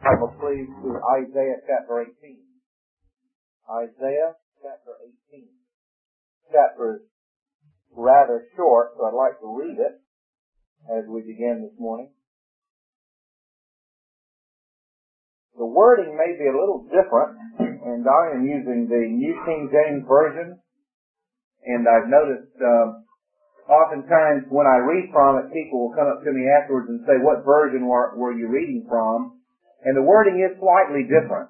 Bible, please, to Isaiah chapter 18. Isaiah chapter 18. Chapter is rather short, so I'd like to read it as we begin this morning. The wording may be a little different, and I am using the New King James Version, and I've noticed oftentimes when I read from it, people will come up to me afterwards and say, what version were you reading from? And the wording is slightly different.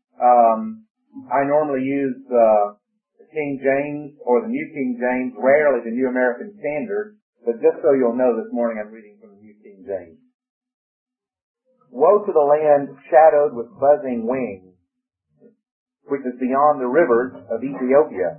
I normally use the King James or the New King James, rarely the New American Standard, but just so you'll know, this morning I'm reading from the New King James. Woe to the land shadowed with buzzing wings, which is beyond the rivers of Ethiopia,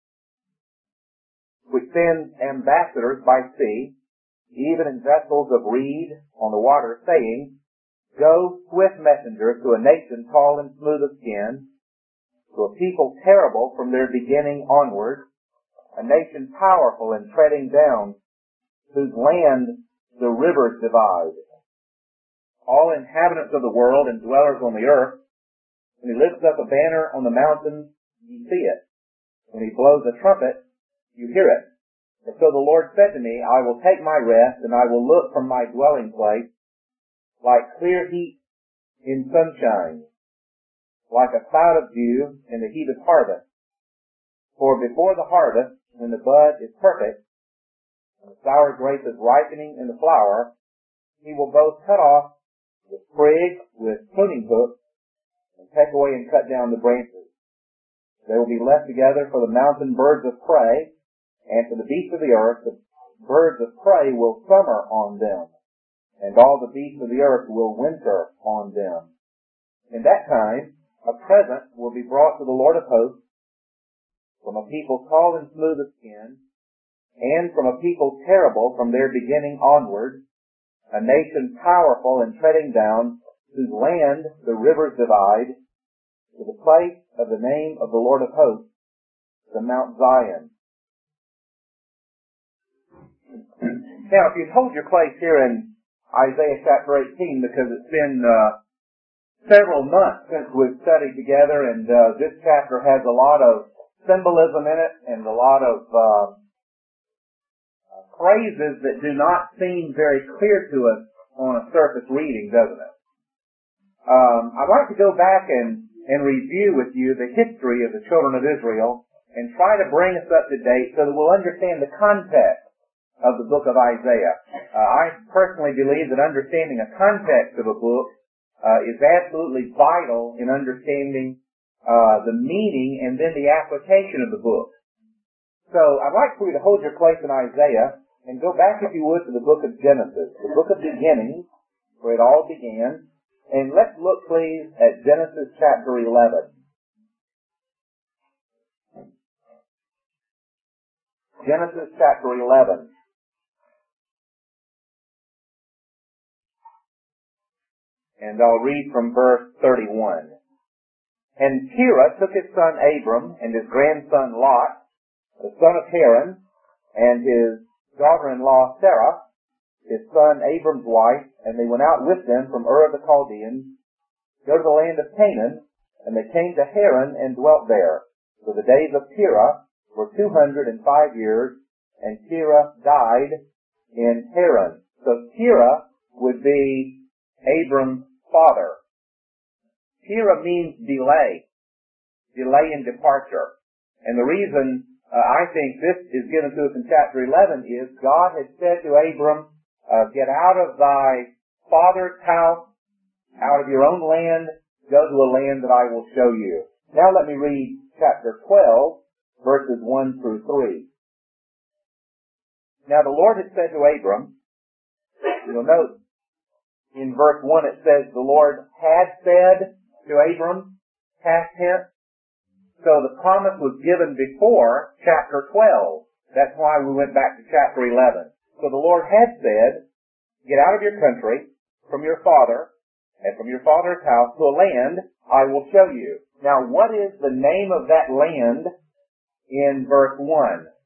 which sends ambassadors by sea, even in vessels of reed on the water, saying, Go, swift messenger, to a nation tall and smooth of skin, to a people terrible from their beginning onward, a nation powerful and treading down, whose land the rivers divide. All inhabitants of the world and dwellers on the earth, when he lifts up a banner on the mountains, you see it. When he blows a trumpet, you hear it. And so the Lord said to me, I will take my rest, and I will look from my dwelling place, like clear heat in sunshine, like a cloud of dew in the heat of harvest. For before the harvest, when the bud is perfect, and the sour grape is ripening in the flower, he will both cut off the sprig with pruning hooks, and take away and cut down the branches. They will be left together for the mountain birds of prey, and for the beasts of the earth. The birds of prey will summer on them, and all the beasts of the earth will winter on them. In that time, a present will be brought to the Lord of hosts from a people tall and smooth of skin, and from a people terrible from their beginning onward, a nation powerful and treading down, whose land the rivers divide, to the place of the name of the Lord of hosts, the Mount Zion. Now, if you hold your place here in Isaiah chapter 18, because it's been several months since we've studied together, and this chapter has a lot of symbolism in it and a lot of phrases that do not seem very clear to us on a surface reading, doesn't it? I'd like to go back and review with you the history of the children of Israel and try to bring us up to date so that we'll understand the context of the book of Isaiah. I personally believe that understanding the context of a book is absolutely vital in understanding the meaning and then the application of the book. So I'd like for you to hold your place in Isaiah and go back, if you would, to the book of Genesis, the book of beginnings, where it all began. And let's look, please, at Genesis chapter 11. Genesis chapter 11. And I'll read from verse 31. And Terah took his son Abram and his grandson Lot, the son of Haran, and his daughter-in-law Sarah, his son Abram's wife, and they went out with them from Ur of the Chaldeans, go to the land of Canaan, and they came to Haran and dwelt there. So the days of Terah were 205 years, and Terah died in Haran. So Terah would be Abram's father. Terah means delay in departure. And the reason I think this is given to us in chapter 11 is God had said to Abram, get out of thy father's house, out of your own land, go to a land that I will show you. Now let me read chapter 12, verses 1 through 3. Now the Lord had said to Abram, you'll note in verse 1 it says the Lord had said to Abram, past tense. So the promise was given before chapter 12. That's why we went back to chapter 11. So the Lord had said, get out of your country, from your father, and from your father's house to a land I will show you. Now what is the name of that land in verse 1?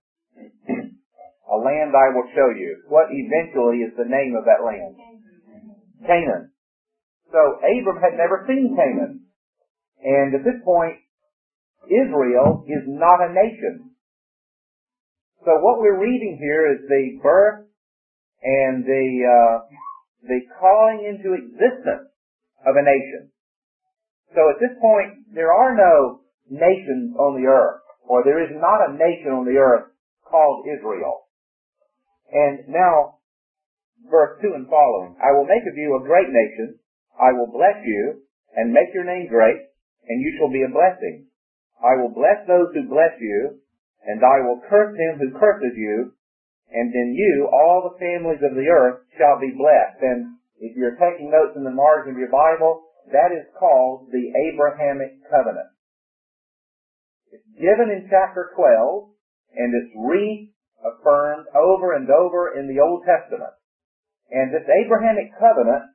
A land I will show you. What eventually is the name of that land? Canaan. So Abram had never seen Canaan. And at this point, Israel is not a nation. So what we're reading here is the birth and the calling into existence of a nation. So at this point, there are no nations on the earth, or there is not a nation on the earth called Israel. And now, verse 2 and following, I will make of you a great nation, I will bless you, and make your name great, and you shall be a blessing. I will bless those who bless you, and I will curse him who curses you, and in you all the families of the earth shall be blessed. And if you're taking notes in the margin of your Bible, that is called the Abrahamic covenant. It's given in chapter 12, and it's reaffirmed over and over in the Old Testament. And this Abrahamic covenant,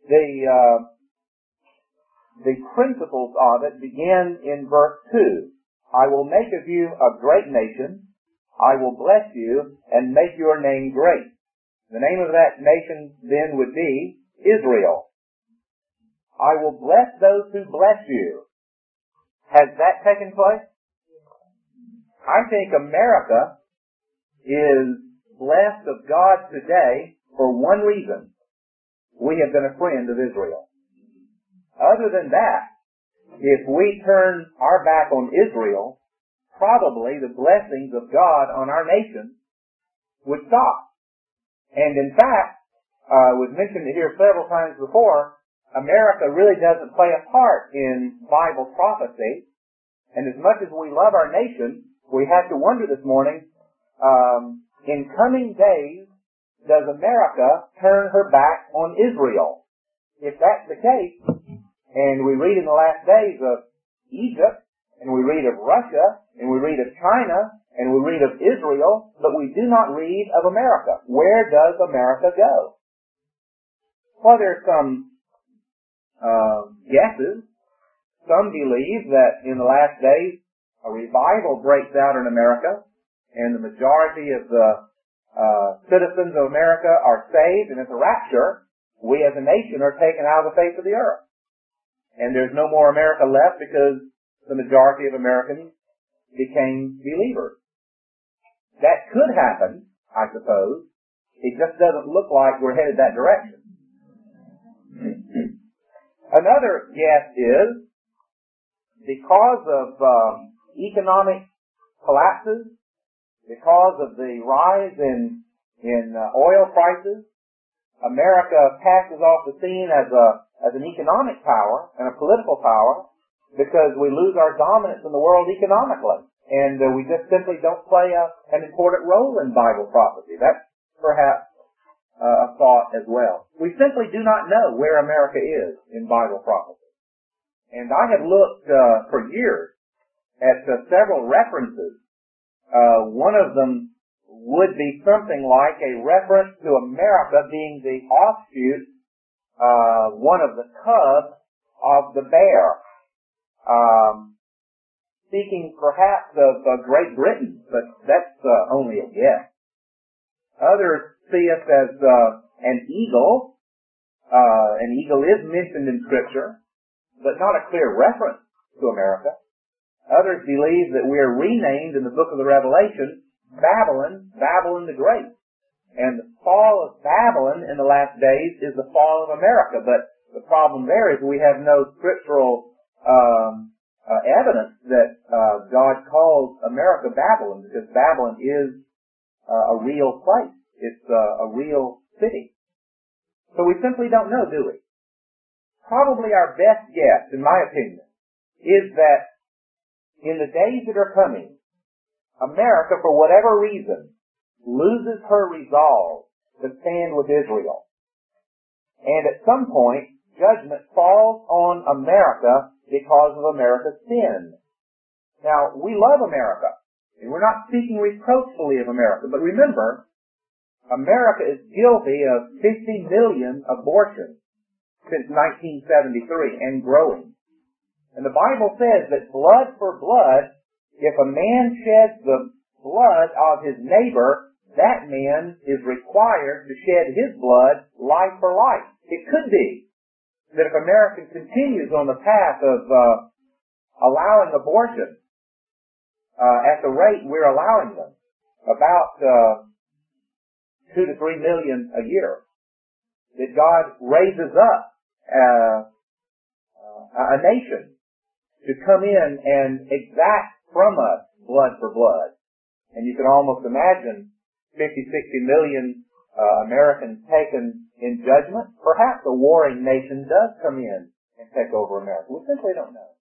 the principles of it begin in verse 2. I will make of you a great nation. I will bless you and make your name great. The name of that nation then would be Israel. I will bless those who bless you. Has that taken place? I think America is blessed of God today for one reason. We have been a friend of Israel. Other than that, if we turn our back on Israel, probably the blessings of God on our nation would stop. And in fact, we've mentioned it here several times before, America really doesn't play a part in Bible prophecy. And as much as we love our nation, we have to wonder this morning, in coming days, does America turn her back on Israel? If that's the case, and we read in the last days of Egypt, and we read of Russia, and we read of China, and we read of Israel, but we do not read of America. Where does America go? Well, there's some guesses. Some believe that in the last days a revival breaks out in America, and the majority of the citizens of America are saved, and at the rapture, we as a nation are taken out of the face of the earth. And there's no more America left because the majority of Americans became believers. That could happen, I suppose. It just doesn't look like we're headed that direction. Another guess is because of economic collapses, because of the rise in oil prices, America passes off the scene as an economic power and a political power because we lose our dominance in the world economically. And we just simply don't play an important role in Bible prophecy. That's perhaps a thought as well. We simply do not know where America is in Bible prophecy. And I have looked for years at several references. One of them would be something like a reference to America being the offshoot, one of the cubs of the bear. Speaking perhaps of Great Britain, but that's only a guess. Others see us as an eagle. An eagle is mentioned in Scripture, but not a clear reference to America. Others believe that we are renamed in the book of the Revelation Babylon, Babylon the Great. And the fall of Babylon in the last days is the fall of America. But the problem there is we have no scriptural evidence that God calls America Babylon, because Babylon is a real place. It's a real city. So we simply don't know, do we? Probably our best guess, in my opinion, is that in the days that are coming, America, for whatever reason, loses her resolve to stand with Israel. And at some point, judgment falls on America because of America's sin. Now, we love America, and we're not speaking reproachfully of America, but remember, America is guilty of 50 million abortions since 1973 and growing. And the Bible says that blood for blood, if a man sheds the blood of his neighbor, that man is required to shed his blood life for life. It could be that if America continues on the path of allowing abortion at the rate we're allowing them, about 2 to 3 million a year, that God raises up a nation to come in and exact from us blood for blood. And you can almost imagine 50, 60 million Americans taken in judgment. Perhaps a warring nation does come in and take over America. We simply don't know.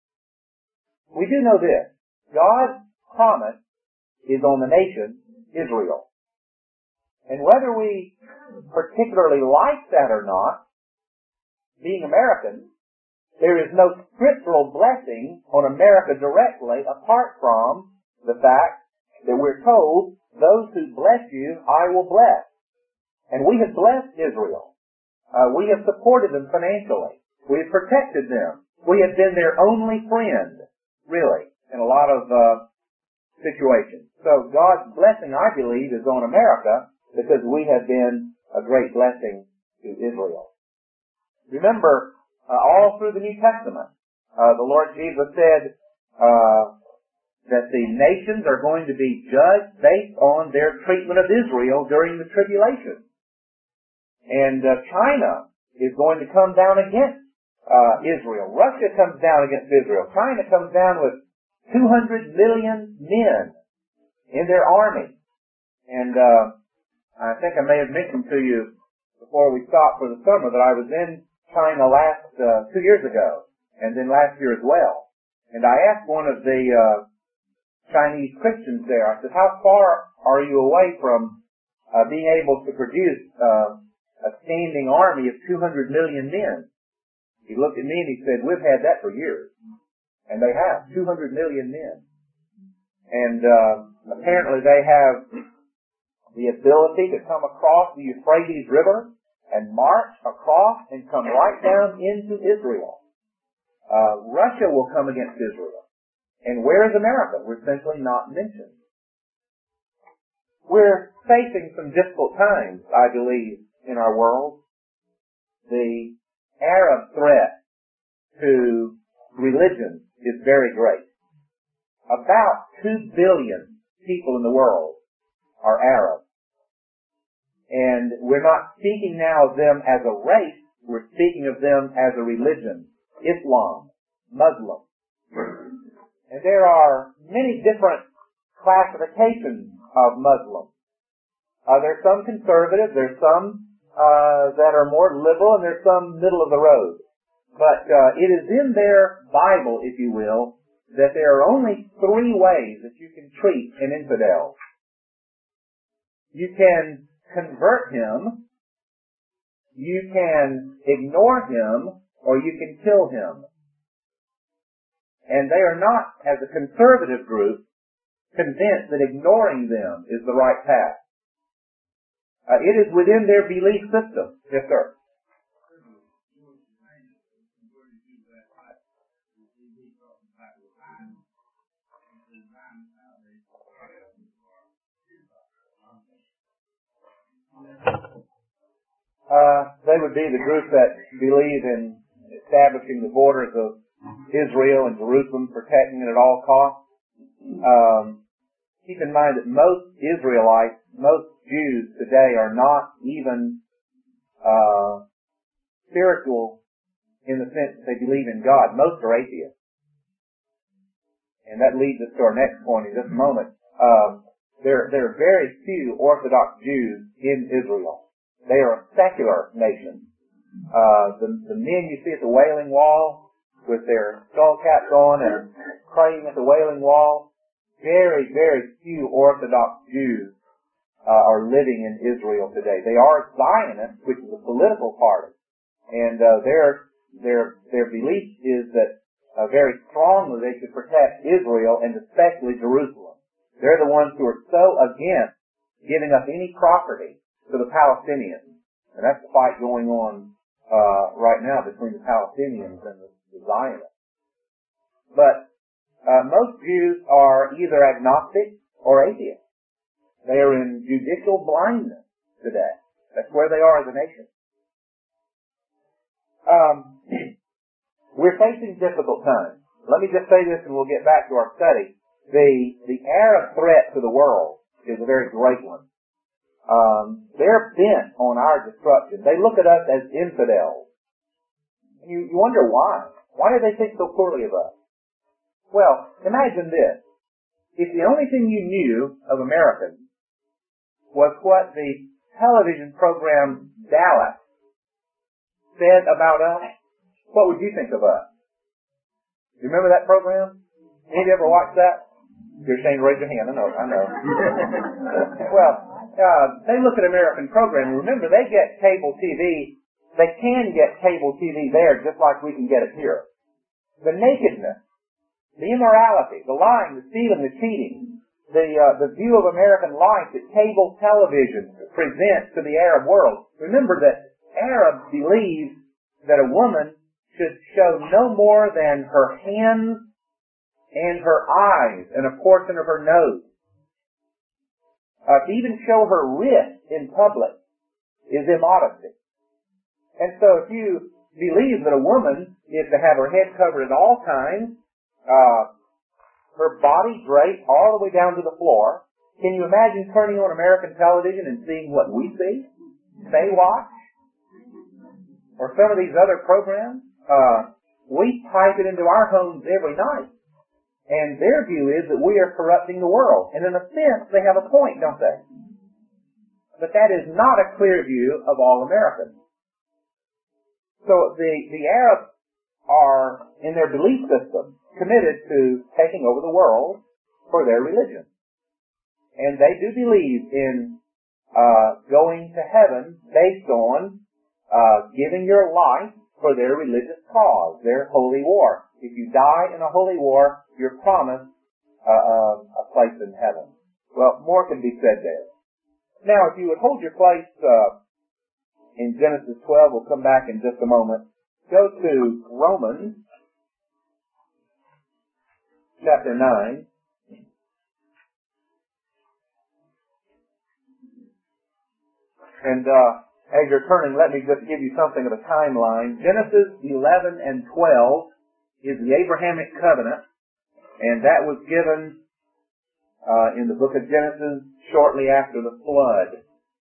We do know this. God's promise is on the nation Israel. And whether we particularly like that or not, being Americans, there is no scriptural blessing on America directly apart from the fact that we're told, those who bless you, I will bless. And we have blessed Israel. We have supported them financially. We have protected them. We have been their only friend, really, in a lot of situations. So God's blessing, I believe, is on America because we have been a great blessing to Israel. Remember, all through the New Testament, the Lord Jesus said that the nations are going to be judged based on their treatment of Israel during the tribulation. And China is going to come down against Israel. Russia comes down against Israel. China comes down with 200 million men in their army. And I think I may have mentioned to you before we stopped for the summer that I was in China last 2 years ago, and then last year as well. And I asked one of the Chinese Christians there, I said, how far are you away from being able to produce a standing army of 200 million men? He looked at me and he said, we've had that for years. And they have, 200 million men. And apparently they have the ability to come across the Euphrates River and march across and come right down into Israel. Russia will come against Israel. And where is America? We're simply not mentioned. We're facing some difficult times, I believe, in our world. The Arab threat to religion is very great. About 2 billion people in the world are Arab. And we're not speaking now of them as a race, we're speaking of them as a religion. Islam, Muslim. And there are many different classifications of Muslims. There's some conservative, there's some that are more liberal, and there's some middle of the road. But it is in their Bible, if you will, that there are only 3 ways that you can treat an infidel. You can convert him, you can ignore him, or you can kill him. And they are not, as a conservative group, convinced that ignoring them is the right path. It is within their belief system. Yes, sir. They would be the group that believe in establishing the borders of Israel and Jerusalem, protecting it at all costs. Keep in mind that most Israelites, most Jews today are not even spiritual in the sense that they believe in God. Most are atheists. And that leads us to our next point in just a moment. There are very few Orthodox Jews in Israel. They are a secular nation. The men you see at the Wailing Wall with their skull caps on and praying at the Wailing Wall, very, very few Orthodox Jews are living in Israel today. They are Zionists, which is a political party, and their belief is that very strongly they should protect Israel and especially Jerusalem. They're the ones who are so against giving up any property to the Palestinians, and that's the fight going on right now between the Palestinians and the Zionists. But most Jews are either agnostic or atheist. They are in judicial blindness today. That's where they are as a nation. We're facing difficult times. Let me just say this and we'll get back to our study. The Arab threat to the world is a very great one. They're bent on our destruction. They look at us as infidels. You wonder why. Why do they think so poorly of us? Well, imagine this. If the only thing you knew of Americans was what the television program Dallas said about us, what would you think of us? You remember that program? Any of you ever watched that? You're ashamed to raise your hand. I know. Well, they look at American programming. Remember, they get cable TV. They can get cable TV there just like we can get it here. The nakedness, the immorality, the lying, the stealing, the cheating, the view of American life that cable television presents to the Arab world. Remember that Arabs believe that a woman should show no more than her hands and her eyes and a portion of her nose. To even show her wrist in public is immodesty. And so if you believe that a woman is to have her head covered at all times, her body draped all the way down to the floor, can you imagine turning on American television and seeing what we see? Baywatch? Or some of these other programs? We pipe it into our homes every night. And their view is that we are corrupting the world. And in a sense, they have a point, don't they? But that is not a clear view of all Americans. So the Arabs are, in their belief system, committed to taking over the world for their religion. And they do believe in going to heaven based on giving your life for their religious cause, their holy war. If you die in a holy war, you're promised a place in heaven. Well, more can be said there. Now, if you would hold your place in Genesis 12, we'll come back in just a moment. Go to Romans chapter 9. And as you're turning, let me just give you something of a timeline. Genesis 11 and 12 is the Abrahamic covenant, and that was given in the book of Genesis shortly after the flood.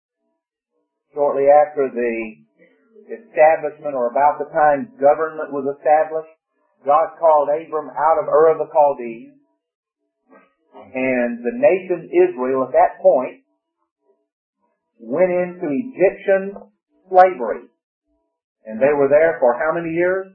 Shortly after the establishment, or about the time government was established, God called Abram out of Ur of the Chaldees, and the nation Israel at that point went into Egyptian slavery. And they were there for how many years?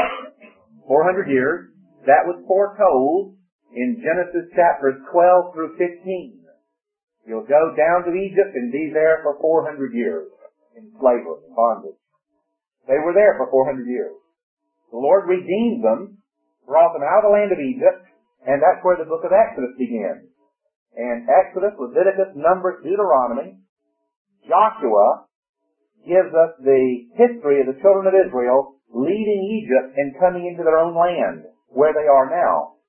400 years. That was foretold in Genesis chapters 12 through 15. You'll go down to Egypt and be there for 400 years in slavery, bondage. They were there for 400 years. The Lord redeemed them, brought them out of the land of Egypt, and that's where the book of Exodus begins. And Exodus, Leviticus, Numbers, Deuteronomy, Joshua gives us the history of the children of Israel leaving Egypt and coming into their own land, where they are now.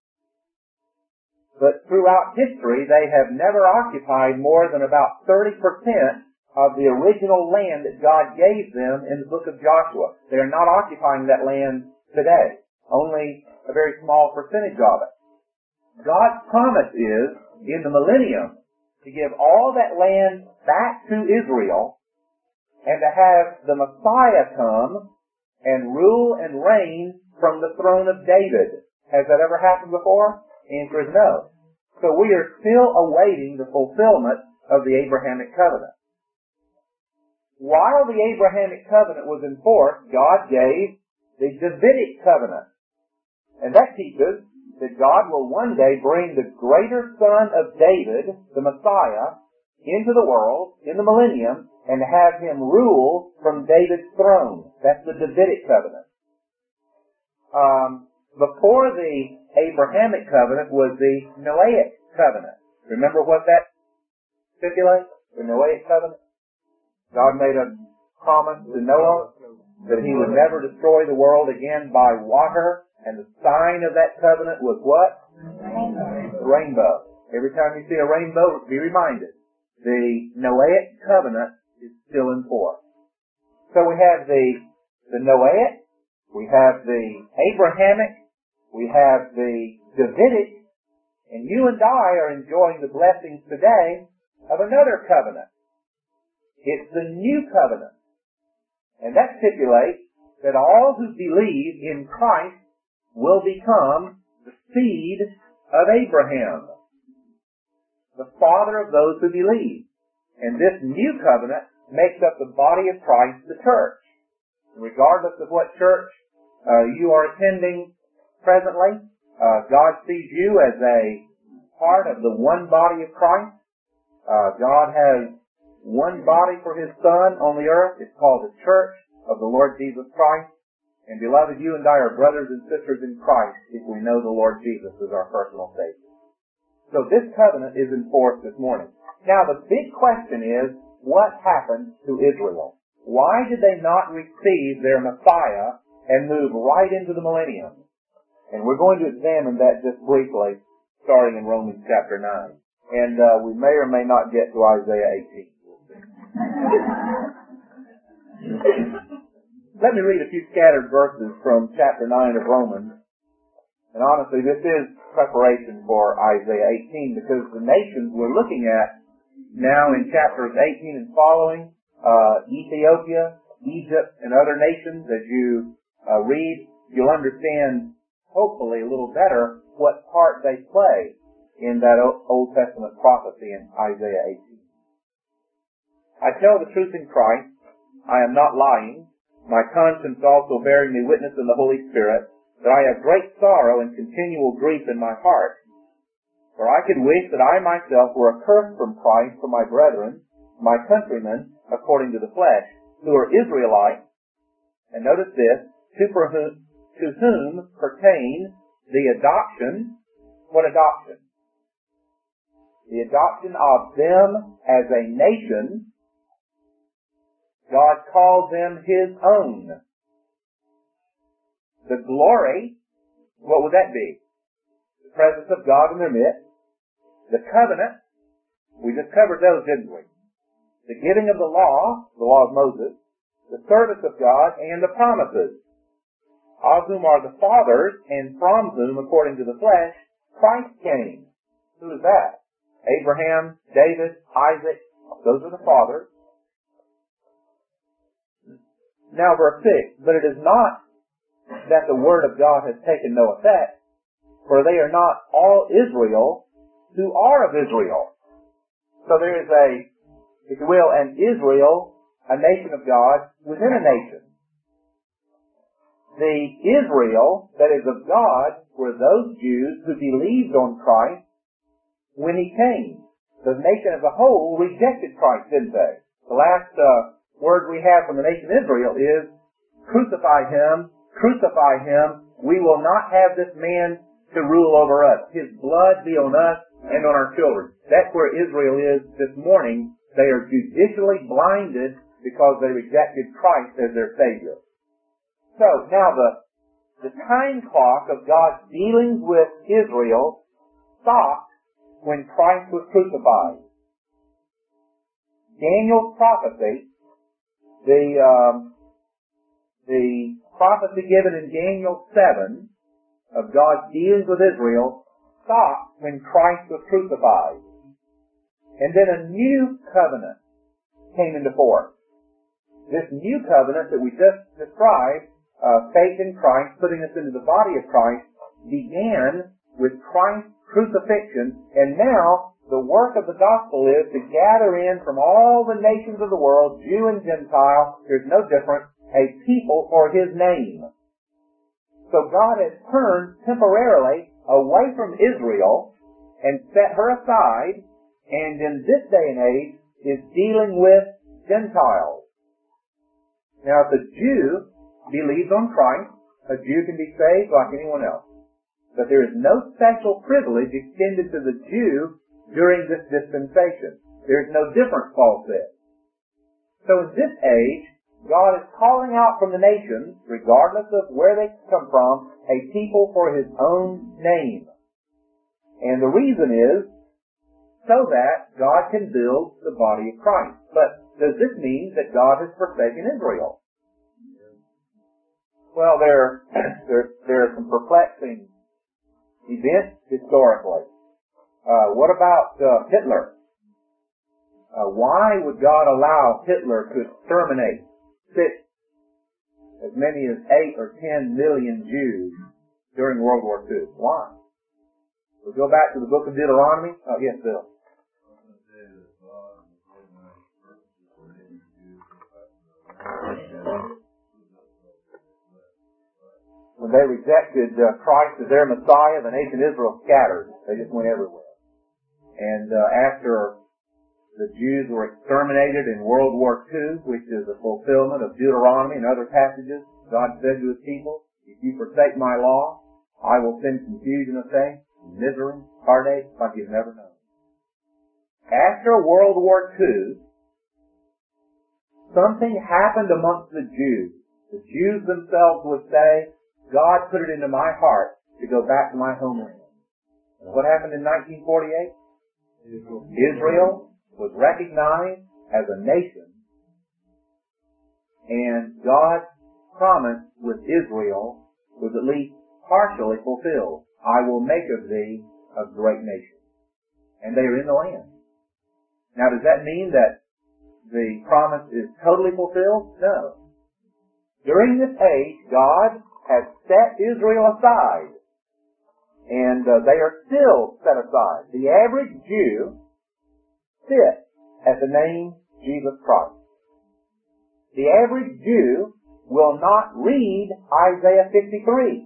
But throughout history, they have never occupied more than about 30% of the original land that God gave them in the book of Joshua. They are not occupying that land today. Only a very small percentage of it. God's promise is, in the millennium, to give all that land back to Israel and to have the Messiah come and rule and reign from the throne of David. Has that ever happened before? Answer is no. So we are still awaiting the fulfillment of the Abrahamic covenant. While the Abrahamic covenant was in force, God gave the Davidic covenant. And that teaches that God will one day bring the greater son of David, the Messiah, into the world, in the millennium, and have him rule from David's throne. That's the Davidic covenant. Before the Abrahamic covenant was the Noahic covenant. Remember what that stipulates? The Noahic covenant? God made a promise to Noah that he would never destroy the world again by water, and the sign of that covenant was what? The rainbow. Every time you see a rainbow, be reminded, the Noahic covenant is still in force. So we have the Noahic, We have the Abrahamic, we have the Davidic, and you and I are enjoying the blessings today of another covenant. It's the new covenant. And that stipulates that all who believe in Christ will become the seed of Abraham, the father of those who believe. And this new covenant makes up the body of Christ, the church. Regardless of what church you are attending presently, God sees you as a part of the one body of Christ. God has one body for His Son on the earth. It's called the Church of the Lord Jesus Christ. And beloved, you and I are brothers and sisters in Christ if we know the Lord Jesus as our personal Savior. So this covenant is enforced this morning. Now the big question is, what happened to Israel? Why did they not receive their Messiah and move right into the millennium? And we're going to examine that just briefly, starting in Romans chapter 9. And we may or may not get to Isaiah 18. Let me read a few scattered verses from chapter 9 of Romans. And honestly, this is preparation for Isaiah 18, because the nations we're looking at now in chapters 18 and following, Ethiopia, Egypt, and other nations, as you read, you'll understand, hopefully, a little better what part they play in that Old Testament prophecy in Isaiah 18. I tell the truth in Christ. I am not lying. My conscience also bearing me witness in the Holy Spirit, that I have great sorrow and continual grief in my heart. For I could wish that I myself were accursed from Christ for my brethren, my countrymen, according to the flesh, who are Israelites, and notice this, to whom pertain the adoption. What adoption? The adoption of them as a nation. God calls them His own. The glory, what would that be? The presence of God in their midst. The covenant, we just covered those, didn't we? The giving of the law of Moses, the service of God, and the promises, of whom are the fathers, and from whom, according to the flesh, Christ came. Who is that? Abraham, David, Isaac, those are the fathers. Now verse 6, but it is not that the word of God has taken no effect, for they are not all Israel who are of Israel. So there is if you will, an Israel, a nation of God, within a nation. The Israel that is of God were those Jews who believed on Christ when He came. The nation as a whole rejected Christ, didn't they? The last word we have from the nation Israel is, crucify Him, we will not have this man to rule over us. His blood be on us and on our children. That's where Israel is this morning. They are judicially blinded because they rejected Christ as their Savior. So, now the time clock of God's dealings with Israel stopped when Christ was crucified. Daniel's prophecy, the prophecy given in Daniel 7 of God's dealings with Israel stopped when Christ was crucified. And then a new covenant came into force. This new covenant that we just described, faith in Christ, putting us into the body of Christ, began with Christ's crucifixion, and now the work of the gospel is to gather in from all the nations of the world, Jew and Gentile, there's no difference, a people for His name. So God has turned temporarily away from Israel and set her aside, and in this day and age is dealing with Gentiles. Now if a Jew believes on Christ, a Jew can be saved like anyone else. But there is no special privilege extended to the Jew during this dispensation. There is no difference, Paul said. So in this age, God is calling out from the nations, regardless of where they come from, a people for His own name. And the reason is so that God can build the body of Christ. But does this mean that God has forsaken Israel? Well, there are some perplexing events historically. What about Hitler? Why would God allow Hitler to exterminate as many as 8 or 10 million Jews during World War II? Why? We'll go back to the book of Deuteronomy. Oh, yes, Bill. When they rejected Christ as their Messiah, the nation Israel scattered. They just went everywhere. And after the Jews were exterminated in World War II, which is a fulfillment of Deuteronomy and other passages, God said to His people, if you forsake my law, I will send confusion of things, misery, heartache, like you've never known. After World War II, something happened amongst the Jews. The Jews themselves would say, God put it into my heart to go back to my homeland. What happened in 1948? Israel was recognized as a nation, and God's promise with Israel was at least partially fulfilled. I will make of thee a great nation. And they are in the land. Now, does that mean that the promise is totally fulfilled? No. During this age, God has set Israel aside, and they are still set aside. The average Jew sits at the name Jesus Christ. The average Jew will not read Isaiah 53.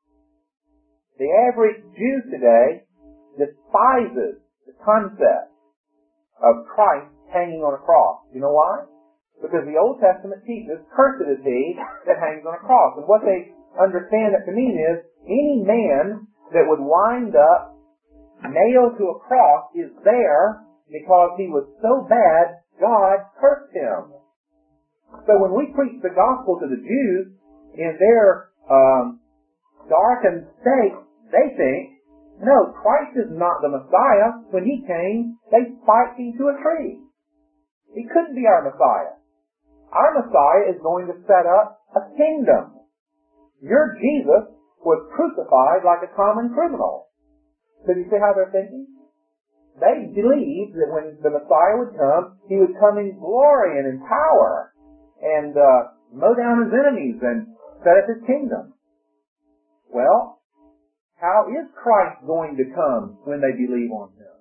The average Jew today despises the concept of Christ hanging on a cross. You know why? Because the Old Testament teaches, cursed is he that hangs on a cross. And what they understand that to mean is, any man that would wind up nailed to a cross is there because he was so bad, God cursed him. So when we preach the gospel to the Jews in their darkened state, they think, no, Christ is not the Messiah. When He came, they spiked Him to a tree. He couldn't be our Messiah. Our Messiah is going to set up a kingdom. Your Jesus was crucified like a common criminal. So you see how they're thinking? They believed that when the Messiah would come, He would come in glory and in power and mow down His enemies and set up His kingdom. Well, how is Christ going to come when they believe on Him?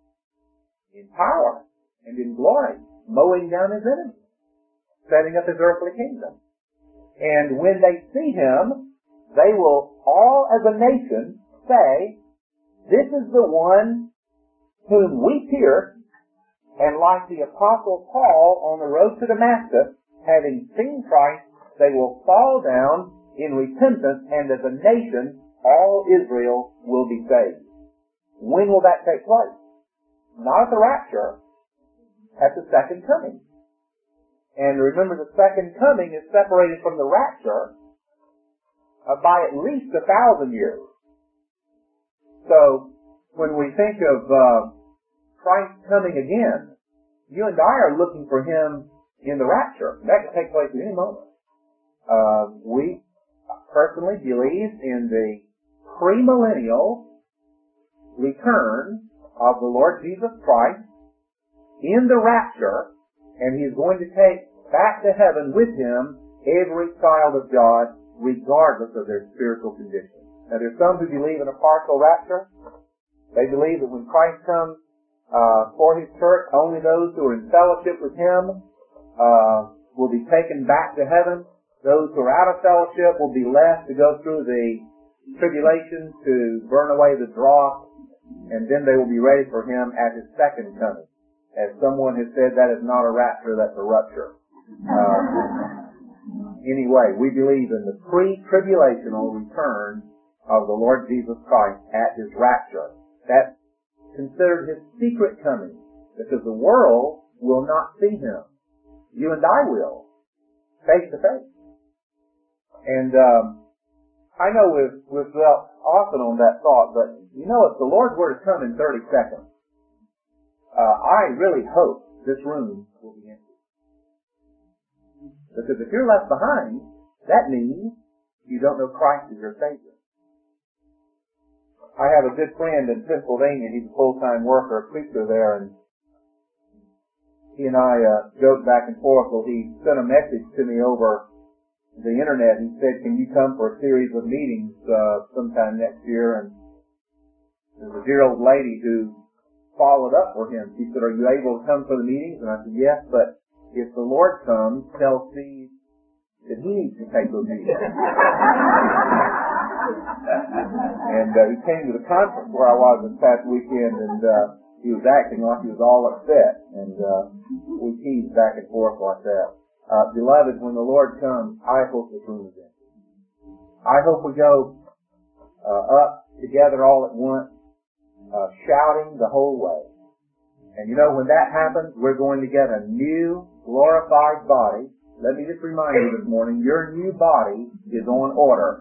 In power and in glory, mowing down His enemies, setting up His earthly kingdom. And when they see Him, they will all as a nation say, this is the one whom we pierced, and like the Apostle Paul on the road to Damascus, having seen Christ, they will fall down in repentance, and as a nation, all Israel will be saved. When will that take place? Not at the rapture, at the second coming. And remember, the second coming is separated from the rapture by at least 1,000 years. So, when we think of Christ coming again, you and I are looking for Him in the rapture. That can take place at any moment. We personally believe in the premillennial return of the Lord Jesus Christ in the rapture, and He is going to take back to heaven with Him every child of God, regardless of their spiritual condition. Now, there's some who believe in a partial rapture. They believe that when Christ comes for His church, only those who are in fellowship with Him will be taken back to heaven. Those who are out of fellowship will be left to go through the tribulation to burn away the dross, and then they will be ready for Him at His second coming. As someone has said, that is not a rapture, that's a rupture. Anyway, we believe in the pre-tribulational return of the Lord Jesus Christ at His rapture. That's considered His secret coming, because the world will not see Him. You and I will, face to face. And I know we've dwelt often on that thought, but you know, if the Lord were to come in 30 seconds, I really hope this room will be empty. Because if you're left behind, that means You don't know Christ as your Savior. I have a good friend in Pennsylvania. He's a full-time worker, a preacher there, and he and I joked back and forth. Well, he sent a message to me over the internet. He said, "Can you come for a series of meetings sometime next year?" And there's a dear old lady who followed up for him. She said, "Are you able to come for the meetings?" And I said, "Yes, but if the Lord comes, tell Steve that he needs to take those meetings." And he came to the conference where I was this past weekend, and he was acting like he was all upset, and we teased back and forth like that. Beloved, when the Lord comes, I hope this room is empty. I hope we go up together all at once, shouting the whole way. And you know, when that happens, we're going to get a new, glorified body. Let me just remind you this morning, your new body is on order.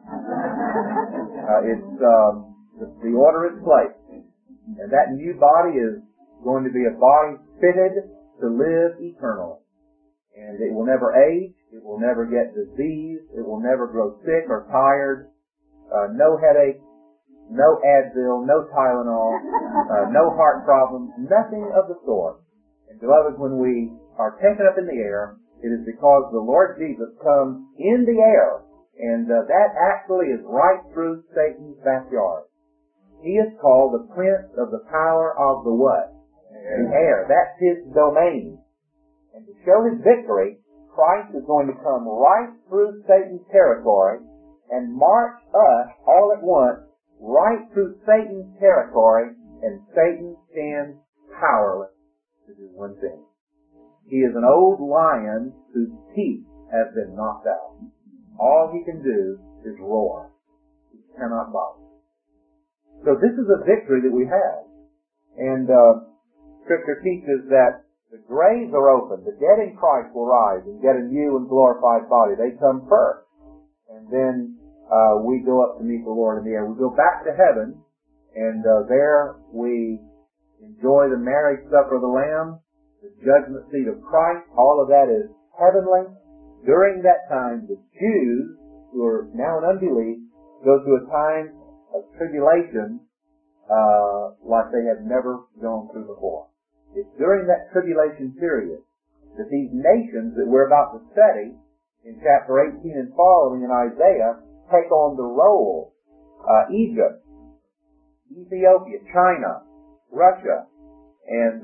The order is placed. And that new body is going to be a body fitted to live eternally. And it will never age. It will never get diseased. It will never grow sick or tired. No headache, no Advil, no Tylenol, no heart problems, nothing of the sort. And beloved, when we are taken up in the air, it is because the Lord Jesus comes in the air. And that actually is right through Satan's backyard. He is called the prince of the power of the what? The air. That's his domain. And to show his victory, Christ is going to come right through Satan's territory and march us all at once right through Satan's territory, and Satan stands powerless to do one thing. He is an old lion whose teeth have been knocked out. All he can do is roar. He cannot bite. So this is a victory that we have. And Scripture teaches that the graves are open. The dead in Christ will rise and get a new and glorified body. They come first. And then we go up to meet the Lord in the air. We go back to heaven, and there we enjoy the marriage supper of the Lamb, the judgment seat of Christ. All of that is heavenly. During that time, the Jews, who are now in unbelief, go through a time of tribulation like they have never gone through before. It's during that tribulation period that these nations that we're about to study in chapter 18 and following in Isaiah take on the role. Egypt, Ethiopia, China, Russia, and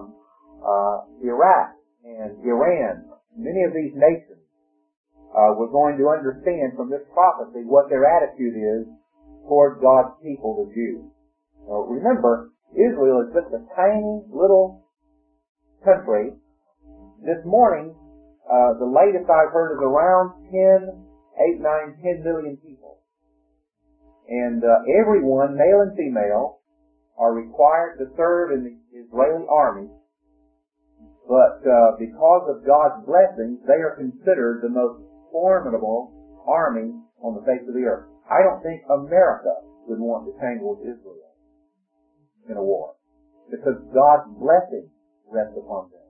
Iraq, and Iran. Many of these nations we're going to understand from this prophecy what their attitude is toward God's people, the Jews. Now, remember, Israel is just a tiny little country. This morning, the latest I've heard is around 10 million people. And everyone, male and female, are required to serve in the Israeli army. But because of God's blessings, they are considered the most formidable army on the face of the earth. I don't think America would want to tangle with Israel in a war, because God's blessing rests upon them.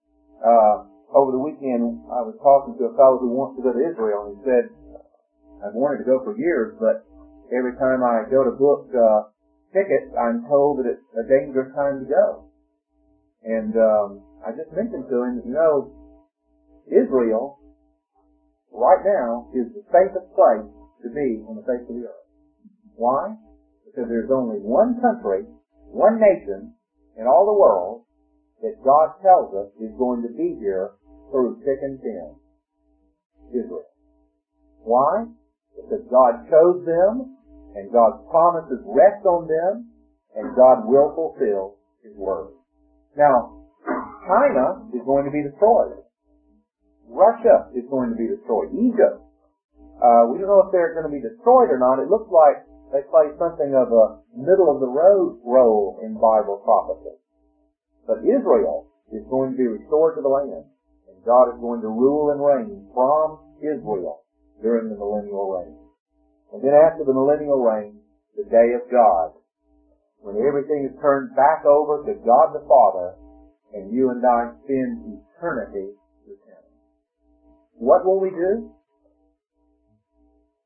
Over the weekend, I was talking to a fellow who wants to go to Israel, and he said, "I've wanted to go for years, but every time I go to book tickets, I'm told that it's a dangerous time to go." And I just mentioned to him that, you know, Israel right now is the safest place to be on the face of the earth. Why? Because there's only one country, one nation in all the world that God tells us is going to be here through thick and thin. Israel. Why? Because God chose them, and God's promises rest on them, and God will fulfill His word. Now, China is going to be destroyed. Russia is going to be destroyed. Egypt. We don't know if they're going to be destroyed or not. It looks like they play something of a middle-of-the-road role in Bible prophecy. But Israel is going to be restored to the land, and God is going to rule and reign from Israel during the millennial reign. And then after the millennial reign, the day of God, when everything is turned back over to God the Father, and you and I spend eternity with Him. What will we do?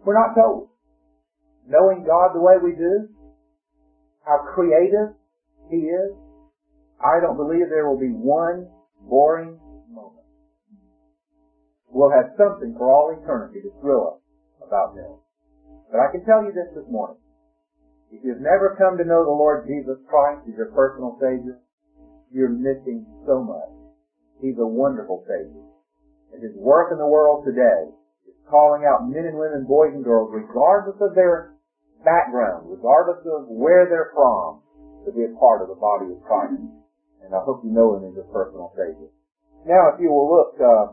We're not told. Knowing God the way we do, how creative He is, I don't believe there will be one boring moment. We'll have something for all eternity to thrill us about Him. But I can tell you this morning. If you've never come to know the Lord Jesus Christ as your personal Savior, you're missing so much. He's a wonderful Savior. And His work in the world today is calling out men and women, boys and girls, regardless of their background, regardless of where they're from, to be a part of the body of Christ. And I hope you know Him as your personal Savior. Now, if you will look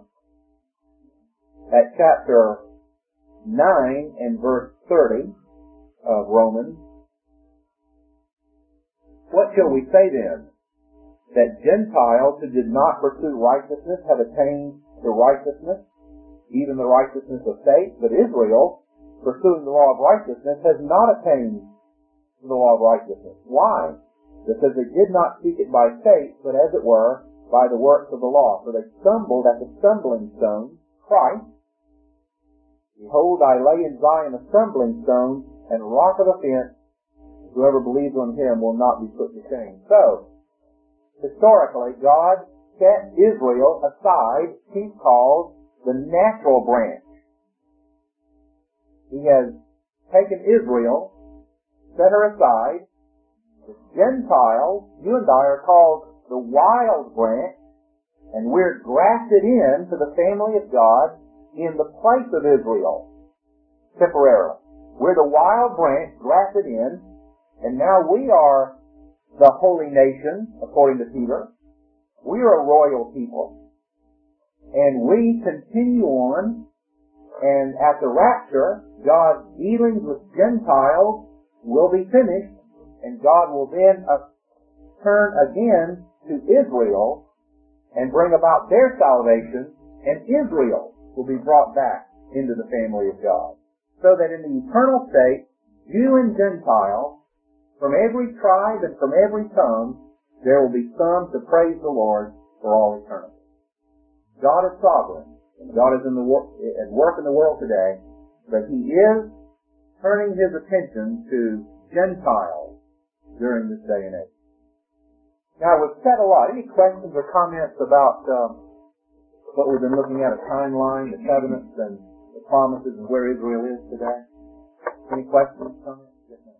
at chapter 9 and verse 30 of Romans, what shall we say then? That Gentiles who did not pursue righteousness have attained to righteousness, even the righteousness of faith, but Israel, pursuing the law of righteousness, has not attained to the law of righteousness. Why? Because they did not seek it by faith, but as it were, by the works of the law. For they stumbled at the stumbling stone, Christ. Behold, I lay in Zion a stumbling stone and rock of offense. Whoever believes on Him will not be put to shame. So, historically, God set Israel aside. He's called the natural branch. He has taken Israel, set her aside. The Gentiles, you and I, are called the wild branch, and we're grafted into the family of God in the place of Israel, temporarily. We're the wild branch grafted in, and now we are the holy nation, according to Peter. We are a royal people, and we continue on, and at the rapture, God's dealings with Gentiles will be finished, and God will then turn again to Israel and bring about their salvation, and Israel will be brought back into the family of God. So that in the eternal state, Jew and Gentile, from every tribe and from every tongue, there will be some to praise the Lord for all eternity. God is sovereign, and God is at work in the world today, but He is turning His attention to Gentiles during this day and age. Now, we've said a lot. Any questions or comments about what we've been looking at, a timeline, the covenants, and the promises, and where Israel is today? Any questions, comments? Yes, ma'am.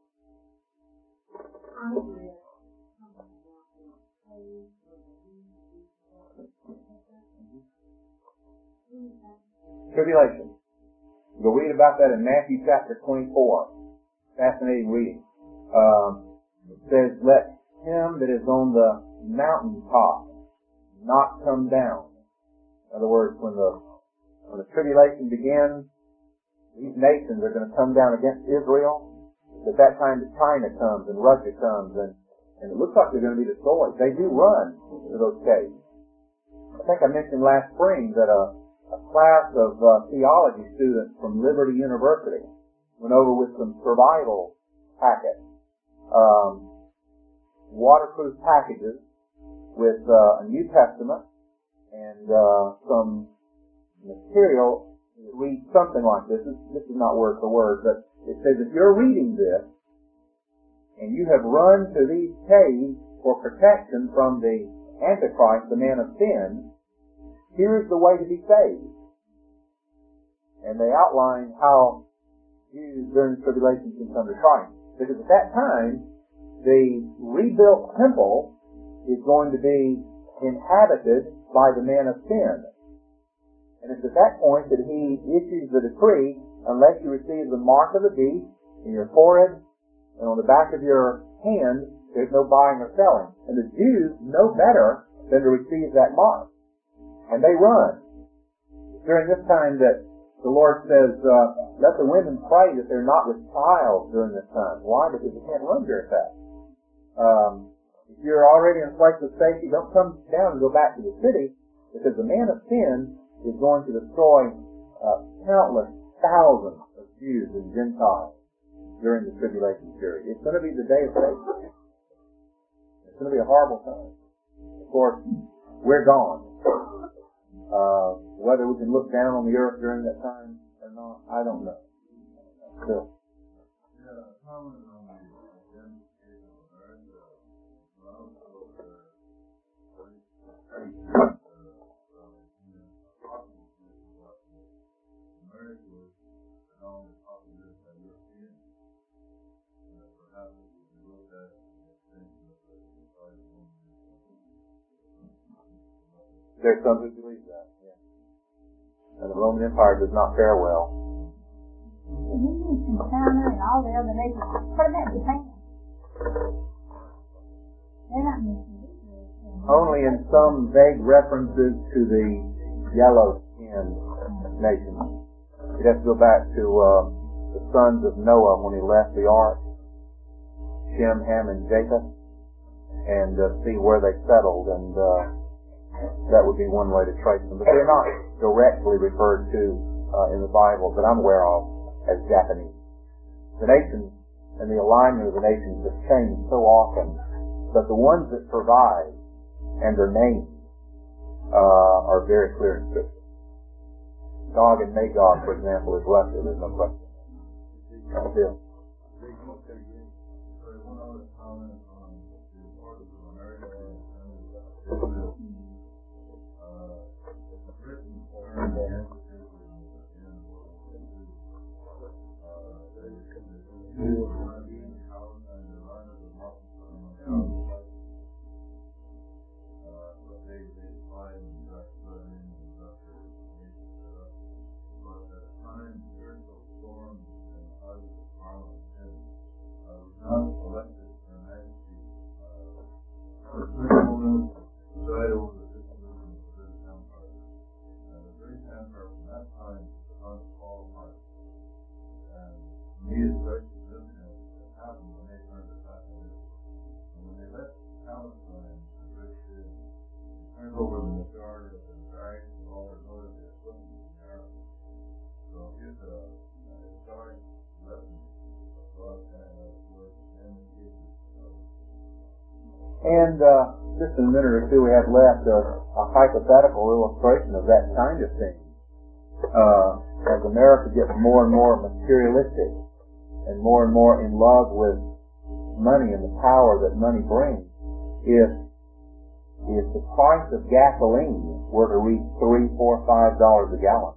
Tribulation. You'll read about that in Matthew chapter 24. Fascinating reading. It says, let him that is on the mountaintop not come down. In other words, when the tribulation begins, these nations are going to come down against Israel. At that time, China comes and Russia comes, and it looks like they're going to be destroyed. They do run to those caves. I think I mentioned last spring that a class of theology students from Liberty University went over with some survival packets, waterproof packages with a New Testament and some material that reads something like this. This is not word for word, but it says if you're reading this and you have run to these caves for protection from the Antichrist, the man of sin, here's the way to be saved. And they outline how Jews during the tribulation can come to Christ. Because at that time, the rebuilt temple is going to be inhabited by the man of sin. And it's at that point that he issues the decree, unless you receive the mark of the beast in your forehead and on the back of your hand, there's no buying or selling. And the Jews know better than to receive that mark. And they run. During this time that the Lord says, let the women pray that they're not with child during this time. Why? Because they can't run very fast. If you're already in a place of safety, don't come down and go back to the city, because the man of sin is going to destroy countless thousands of Jews and Gentiles during the tribulation period. It's going to be the day of safety. It's going to be a horrible time. Of course, we're gone. Whether we can look down on the earth during that time or not, I don't know. Bill. There's some who believe that, yeah. And the Roman Empire does not fare well. The Indians from China and all the other nations, what about Japan? They're not mentioned. Only in some vague references to the yellow-skinned nations. You'd have to go back to the sons of Noah when he left the ark, Shem, Ham, and Japheth, and see where they settled, and that would be one way to trace them. But they're not directly referred to in the Bible that I'm aware of as Japanese. The nations and the alignment of the nations have changed so often, but the ones that survive and their names are very clear in Scripture. Gog and Magog, for example, is Russia. There's no question. Bill. And just in a minute or two we have left a hypothetical illustration of that kind of thing. As America gets more and more materialistic and more in love with money and the power that money brings, if the price of gasoline were to reach $3, $4, $5 a gallon,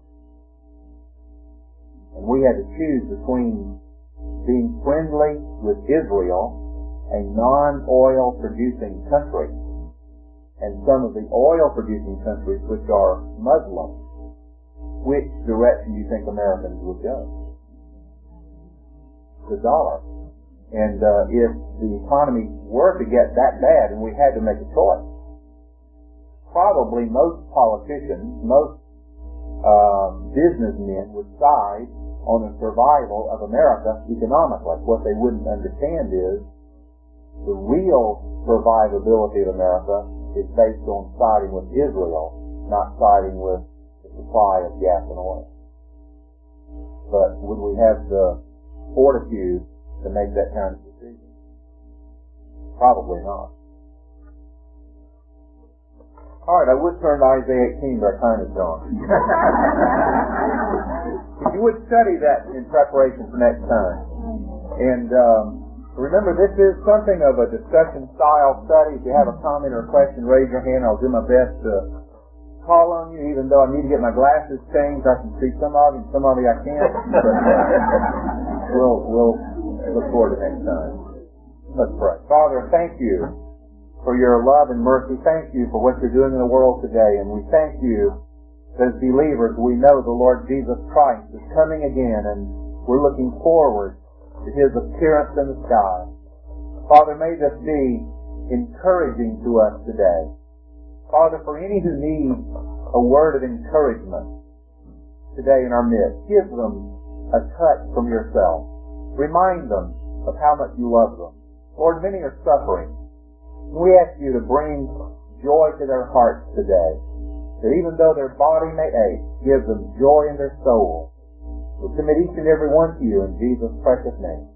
and we had to choose between being friendly with Israel, a non-oil producing country, and some of the oil producing countries which are Muslim, which direction do you think Americans would go? The dollar. And if the economy were to get that bad and we had to make a choice, probably most politicians, most businessmen would side on the survival of America economically. What they wouldn't understand is the real survivability of America is based on siding with Israel, not siding with the supply of gas and oil. But would we have the fortitude to make that kind of decision? Probably not. Alright, I would turn to Isaiah 18, but our time is gone. If you would study that in preparation for next time. And remember, this is something of a discussion-style study. If you have a comment or a question, raise your hand. I'll do my best to call on you, even though I need to get my glasses changed. I can see some of you, and some of you I can't. But we'll look forward to next time. Let's pray. Father, thank you for your love and mercy. Thank you for what you're doing in the world today. And we thank you as believers. We know the Lord Jesus Christ is coming again, and we're looking forward to His appearance in the sky. Father, may this be encouraging to us today. Father, for any who need a word of encouragement today in our midst, give them a touch from yourself. Remind them of how much you love them. Lord, many are suffering. We ask you to bring joy to their hearts today. That even though their body may ache, give them joy in their soul. We'll commit each and every one to you in Jesus' precious name.